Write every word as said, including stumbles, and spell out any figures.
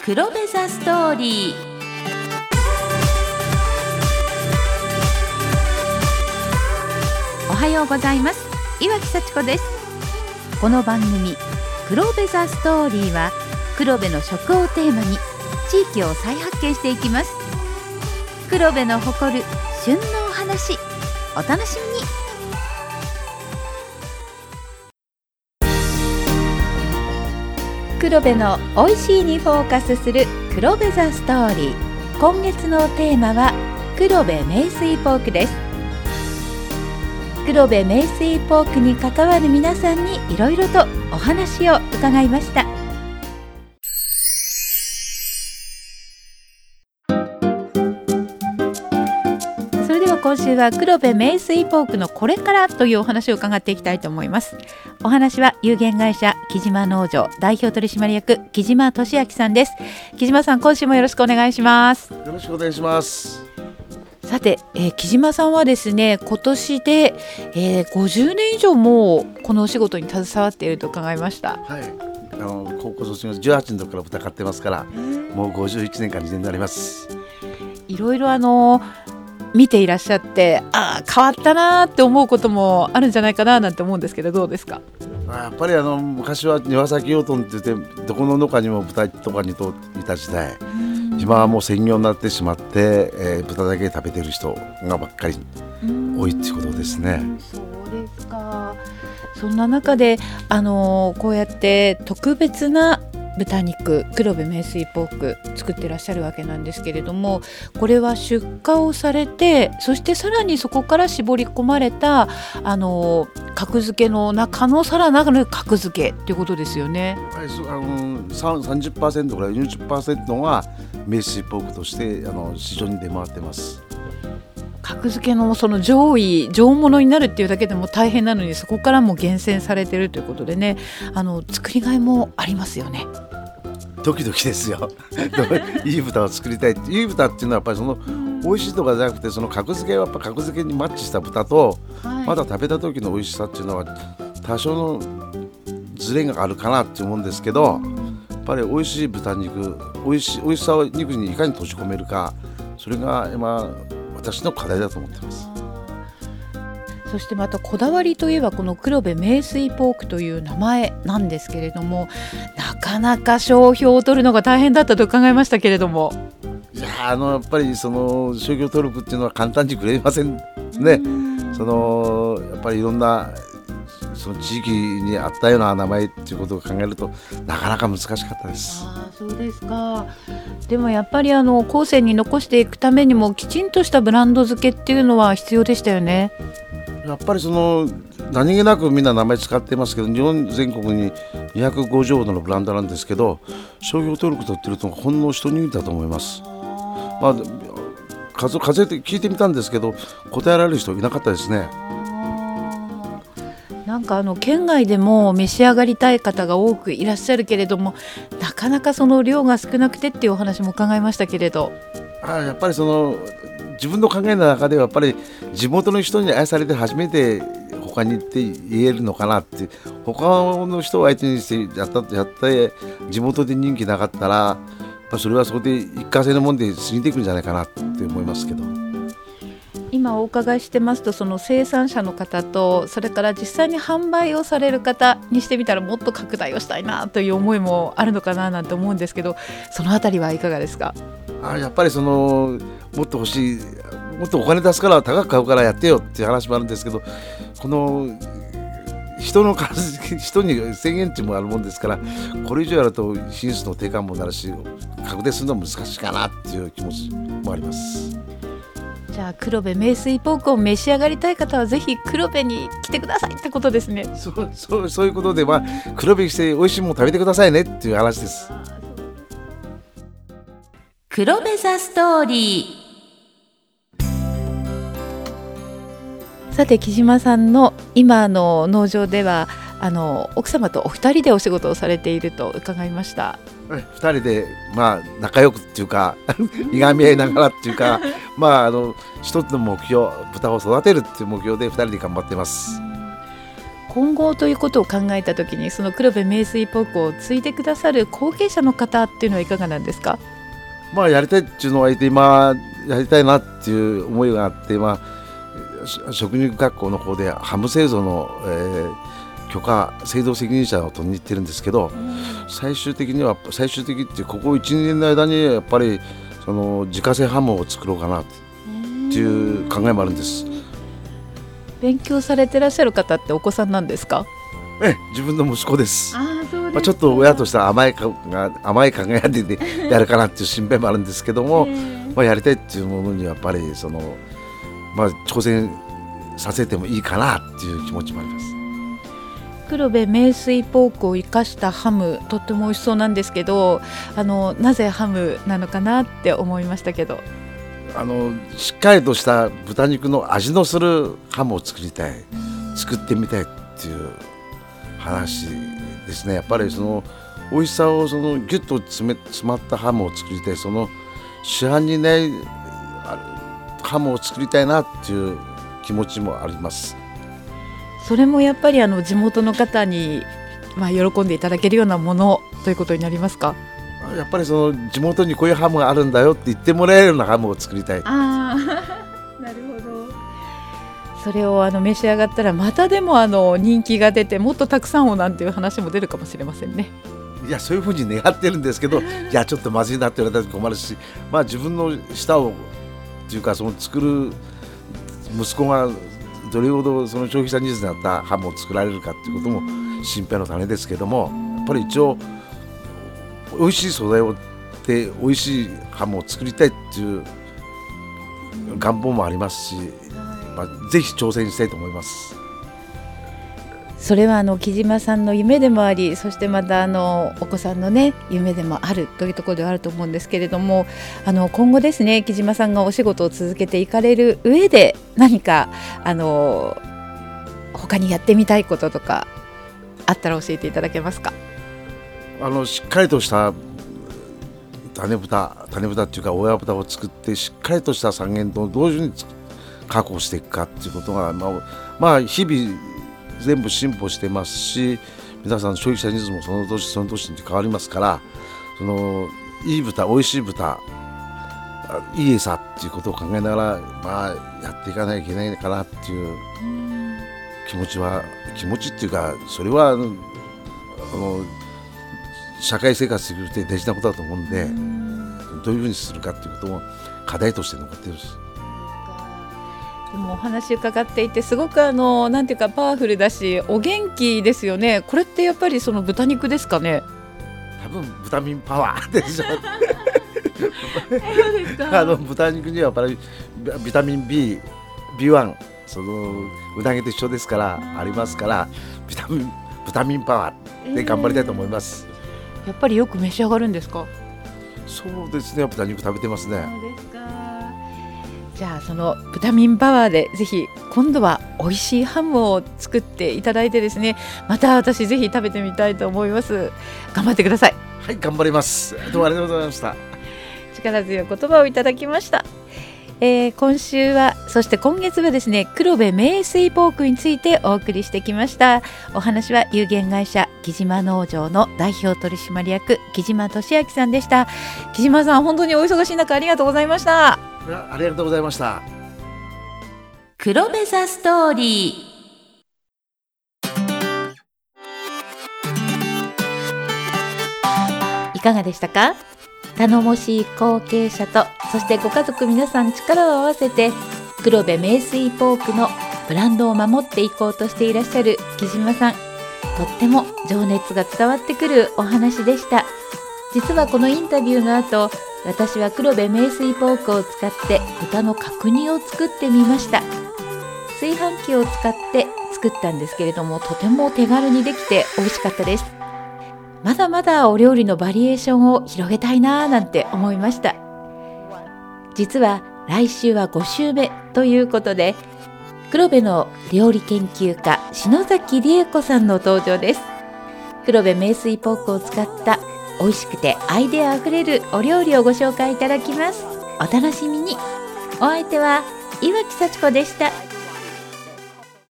黒部ザストーリー。おはようございます。岩木幸子です。この番組黒部ザストーリーは黒部の食をテーマに地域を再発見していきます。黒部の誇る旬のお話、お楽しみに。黒部の美味しいにフォーカスする黒部ザストーリー。今月のテーマは黒部名水ポークです。黒部名水ポークに関わる皆さんにいろいろとお話を伺いました。それでは今週は黒部名水ポークのこれからというお話を伺っていきたいと思います。お話は有限会社木島農場代表取締役木島俊明さんです。木島さん、今週もよろしくお願いします。 よろしくお願いします。 さて、えー、木島さんはですね、今年で、えー、ごじゅうねん以上もこのお仕事に携わっていると伺いました。 はい、あの高校卒業じゅうはちの時から豚飼ってますから、もうごじゅういちねんかにねんになります。 いろいろあの見ていらっしゃって、ああ変わったなって思うこともあるんじゃないかななんて思うんですけど、どうですか？ やっぱりあの昔は庭先養豚って言ってどこの農家にも豚とかにといた時代、今はもう専業になってしまって、えー、豚だけ食べてる人がばっかり多いっていうことですね。 そうですか。そんな中で、あのー、こうやって特別な豚肉黒部名水ポーク作ってらっしゃるわけなんですけれども、これは出荷をされて、そしてさらにそこから絞り込まれたあの格付けの中のさらなる格付けっていうことですよね。 はい、そあの さんじゅっパーセント からよんじゅっパーセント が名水ポークとしてあの市場に出回ってます。 格付けのその上位上物になるっていうだけでも大変なのに、そこからも厳選されてるということでね、あの作りがいもありますよね。 ドキドキですよいい豚を作りたい。いい豚っていうのはやっぱりその美味しいとかじゃなくて、その格付けはやっぱ格付けにマッチした豚と、はい、まだ食べた時の美味しさっていうのは多少のズレがあるかなって思うんですけど、やっぱり美味しい豚肉、美味しい美味しさを肉にいかに閉じ込めるか、それが今私の課題だと思ってます。 そしてまたこだわりといえば、この黒部名水ポークという名前なんですけれども、なかなか商標を取るのが大変だったと伺いましたけれども。 いやあのやっぱりその商標登録っていうのは簡単にくれませんね。そのやっぱりいろんなその地域に合ったような名前っていうことを考えるとなかなか難しかったです。 あ、そうですか。でもやっぱりあの後世に残していくためにもきちんとしたブランド付けっていうのは必要でしたよね。 やっぱりその何気なくみんな名前使ってますけど、日本全国ににひゃくごじゅうほどのブランドなんですけど、商標登録取ってるとほんの一握りだと思います。まあ、数数えて聞いてみたんですけど、答えられる人いなかったですね。 なんかあの県外でも召し上がりたい方が多くいらっしゃるけれども、なかなかその量が少なくてっていうお話も伺いましたけれど、 あやっぱりその自分の考えの中ではやっぱり地元の人に愛されて初めて他に行って言えるのかなって、他の人を相手にしてやったやって地元で人気なかったら、やっぱそれはそこで一過性のもんで過ぎていくんじゃないかなって思いますけど、 今お伺いしてますと、その生産者の方とそれから実際に販売をされる方にしてみたら、もっと拡大をしたいなという思いもあるのかななんて思うんですけど、そのあたりはいかがですか？ あやっぱりそのもっと欲しい、もっとお金出すから高く買うからやってよっていう話もあるんですけど、この人の数人に制限値もあるもんですから、これ以上やると品質の低下もなるし、拡大するのは難しいかなっていう気持ちもあります。 じゃあ黒部名水ポークを召し上がりたい方はぜひ黒部に来てくださいってことですね。 そうそう、そういうことで、まあ、黒部して美味しいもの食べてくださいねっていう話です。 黒部ザストーリー。さて木島さんの今の農場では、あの奥様とお二人でお仕事をされていると伺いました。 ふたりで、まあ、仲良くっていうかいがみ合いながらっていうかまあ、あの一つの目標、豚を育てるっていう目標でふたりで頑張っています。 今後ということを考えたときに、その黒部名水ポークを継いでくださる後継者の方っていうのはいかがなんですか？ まあやりたいっていうのはいて、今やりたいなっていう思いがあって、まあ、食肉学校の方でハム製造の、えー、許可製造責任者を取りに行ってるんですけど、うん、最終的には最終的ってここいち、にねんの間にやっぱりその自家製ハムを作ろうかなっていう考えもあるんです。 勉強されてらっしゃる方ってお子さんなんですか？ ええ、自分の息子です。 あー、そうですか。 まあ、ちょっと親としては甘いかが甘い考えでやるかなっていう心配もあるんですけども、まあ、やりたいっていうものにやっぱりその、まあ、挑戦させてもいいかなっていう気持ちもあります。 黒部名水ポークを生かしたハム、とっても美味しそうなんですけど、あのなぜハムなのかなって思いましたけど、 あのしっかりとした豚肉の味のするハムを作りたい、作ってみたいっていう話ですね。やっぱりその美味しさをそのギュッと詰め詰まったハムを作りたい、その市販にないハムを作りたいなっていう気持ちもあります。 それもやっぱりあの地元の方に、まあ、喜んでいただけるようなものということになりますか？ やっぱりその地元にこういうハムがあるんだよって言ってもらえるようなハムを作りたい。 あなるほど。それをあの召し上がったらまたでもあの人気が出て、もっとたくさんをなんていう話も出るかもしれませんね。 いや、そういうふうに願ってるんですけど、いやちょっとまずいなって言われたら困るし、まあ、自分の舌をっていうかその作る息子がどれほどその消費者ニーズに合ったハムを作られるかっていうことも心配の種ですけども、やっぱり一応美味しい素材をで美味しいハムを作りたいっていう願望もありますし、まあ、ぜひ挑戦したいと思います。 それはあの木島さんの夢でもあり、そしてまたあのお子さんのね夢でもあるというところではあると思うんですけれども、あの今後ですね、木島さんがお仕事を続けていかれる上で何かあの他にやってみたいこととかあったら教えていただけますか？ あのしっかりとした種豚種豚っていうか親豚を作って、しっかりとした三元と同時に確保していくかっていうことが、まあ、まあ日々全部進歩してますし、皆さん消費者ニーズもその年その年に変わりますから、そのいい豚、美味しい豚、いい餌っていうことを考えながら、まあ、やっていかなきゃいけないかなっていう気持ちは気持ちっていうか、それはあの社会生活するって大事なことだと思うんで、どういうふうにするかっていうことも課題として残っているし。 でもお話伺っていてすごくあのなんていうかパワフルだしお元気ですよね。これってやっぱりその豚肉ですかね？ 多分ビタミンパワーでしょそうですか。 あの豚肉にはやっぱりビタミン B、ビーワン、そのうなぎと一緒ですからありますから、ビタミンビタミンパワーで頑張りたいと思います。 えー、やっぱりよく召し上がるんですか？ そうですね、豚肉食べてますね。 そうですか。じゃあそのビタミンパワーでぜひ今度は美味しいハムを作っていただいてですね、また私ぜひ食べてみたいと思います。頑張ってください。 はい、頑張ります。どうもありがとうございました。 力強い言葉をいただきました。えー、今週はそして今月はですね、黒部名水ポークについてお送りしてきました。お話は有限会社木島農場の代表取締役木島俊明さんでした。木島さん、本当にお忙しい中ありがとうございました。 ありがとうございました。 黒部ザストーリー、いかがでしたか？頼もしい後継者とそしてご家族皆さん力を合わせて黒部名水ポークのブランドを守っていこうとしていらっしゃる木島さん、とっても情熱が伝わってくるお話でした。実はこのインタビューの後、私は黒部名水ポークを使って豚の角煮を作ってみました。炊飯器を使って作ったんですけれども、とても手軽にできて美味しかったです。まだまだお料理のバリエーションを広げたいなぁなんて思いました。実は来週はご週目ということで、黒部の料理研究家篠崎理恵子さんの登場です。黒部名水ポークを使った美味しくてアイデアあふれるお料理をご紹介いただきます。お楽しみに。お相手は岩木幸子でした。